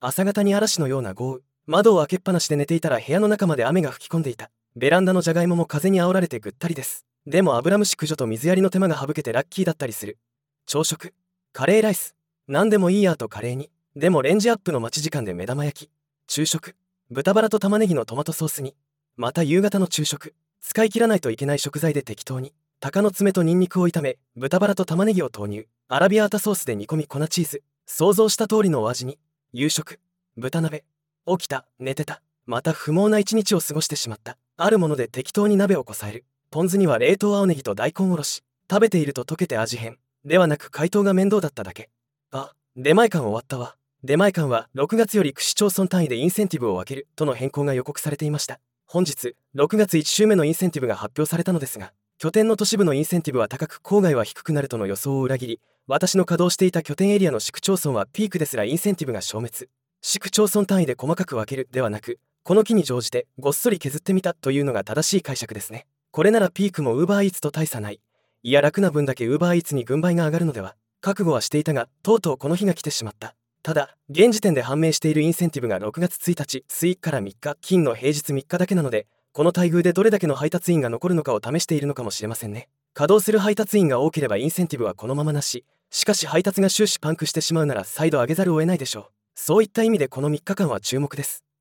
朝方に嵐のような豪雨。窓を開けっぱなしで寝ていたら部屋の中まで雨が吹き込んでいた。ベランダのじゃがいもも風に煽られてぐったりです。でもアブラムシ駆除と水やりの手間が省けてラッキーだったりする。朝食。カレーライス。何でもいいやとカレーに。でもレンジアップの待ち時間で目玉焼き。昼食。豚バラと玉ねぎのトマトソースに。また夕方の昼食。使い切らないといけない食材で適当に。鷹の爪とニンニクを炒め、豚バラと玉ねぎを投入。アラビアータソースで煮込み粉チーズ。想像した通りのお味に。夕食。豚鍋。起きた、寝てた。また不毛な一日を過ごしてしまった。あるもので適当に鍋をこさえる。ポン酢には冷凍青ネギと大根おろし。食べていると溶けて味変。ではなく解凍が面倒だっただけ。あ、出前館終わったわ。出前館は6月より区市町村単位でインセンティブを分けるとの変更が予告されていました。本日、6月1週目のインセンティブが発表されたのですが、拠点の都市部のインセンティブは高く郊外は低くなるとの予想を裏切り、私の稼働していた拠点エリアの市区町村はピークですらインセンティブが消滅。市区町村単位で細かく分けるではなく、この機に乗じてごっそり削ってみたというのが正しい解釈ですね。これならピークも Uber Eats と大差ない。いや楽な分だけ Uber Eats に軍配が上がるのでは。覚悟はしていたが、とうとうこの日が来てしまった。ただ、現時点で判明しているインセンティブが6月1日、水から3日、金の平日3日だけなので、この待遇でどれだけの配達員が残るのかを試しているのかもしれませんね。稼働する配達員が多ければインセンティブはこのままなし。しかし配達が終始パンクしてしまうなら再度上げざるを得ないでしょう。そういった意味でこの3日間は注目です。